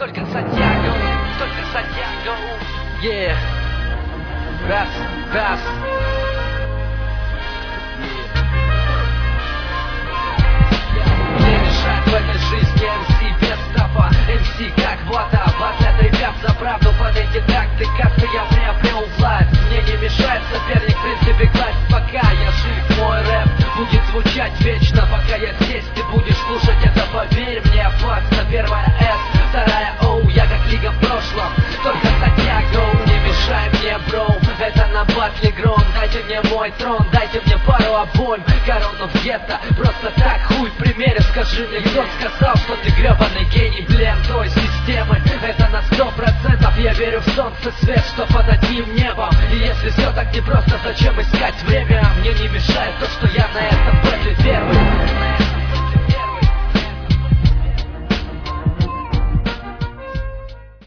Только Сантьяго, только Сантьяго. Yeah. Раз, раз. Мне мешает в этой жизни MC без стопа. MC как вода, батлят ребят за правду под эти такты. Как-то я приобрел власть. Мне не мешает соперник, в принципе, класть. Пока я жив, мой рэп будет звучать вечно. Пока я здесь, ты будешь слушать это, поверь мне. Факт на первая S, вторая O. Я как лига в прошлом, только Сантьяго. Не мешай мне, бро, это на батле гром. Дайте мне мой трон, дайте мне пару обойм. Корону в гетто, просто так хуй в примере. Скажи мне, кто сказал, что ты гребаный гений, блин, той системы. Это на 100%. Я верю в солнце свет, что под одним небом. И если все так непросто, зачем искать время? Мне не мешает то, что я на этом батле первый.